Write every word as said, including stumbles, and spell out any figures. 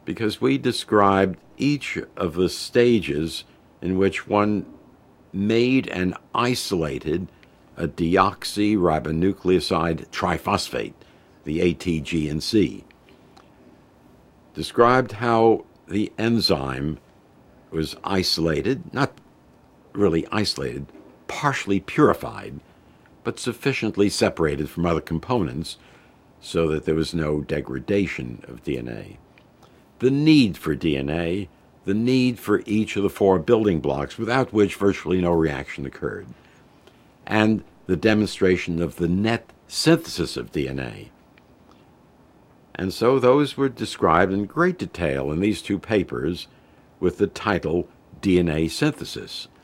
because we described each of the stages in which one made and isolated a deoxyribonucleoside triphosphate, the A T G N C. Described how the enzyme was isolated, not really isolated, partially purified, but sufficiently separated from other components so that there was no degradation of D N A. The need for D N A, the need for each of the four building blocks, without which virtually no reaction occurred, and the demonstration of the net synthesis of D N A. And so those were described in great detail in these two papers with the title D N A Synthesis.